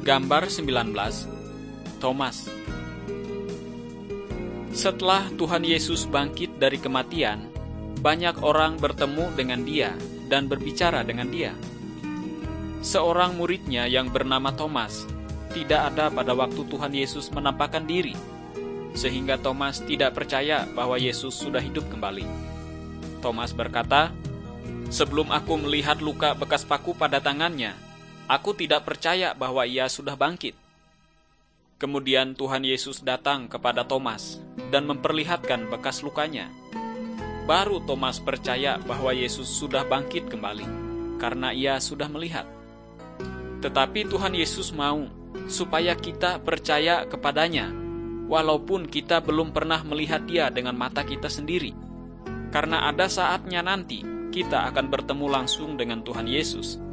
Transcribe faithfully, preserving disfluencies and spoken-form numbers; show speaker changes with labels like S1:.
S1: Gambar sembilan belas, Thomas. Setelah Tuhan Yesus bangkit dari kematian, banyak orang bertemu dengan Dia dan berbicara dengan Dia. Seorang muridnya yang bernama Thomas tidak ada pada waktu Tuhan Yesus menampakkan diri, sehingga Thomas tidak percaya bahwa Yesus sudah hidup kembali. Thomas berkata, "Sebelum aku melihat luka bekas paku pada tangannya, aku tidak percaya bahwa ia sudah bangkit." Kemudian Tuhan Yesus datang kepada Thomas dan memperlihatkan bekas lukanya. Baru Thomas percaya bahwa Yesus sudah bangkit kembali, karena ia sudah melihat. Tetapi Tuhan Yesus mau supaya kita percaya kepadanya, walaupun kita belum pernah melihat Dia dengan mata kita sendiri. Karena ada saatnya nanti kita akan bertemu langsung dengan Tuhan Yesus,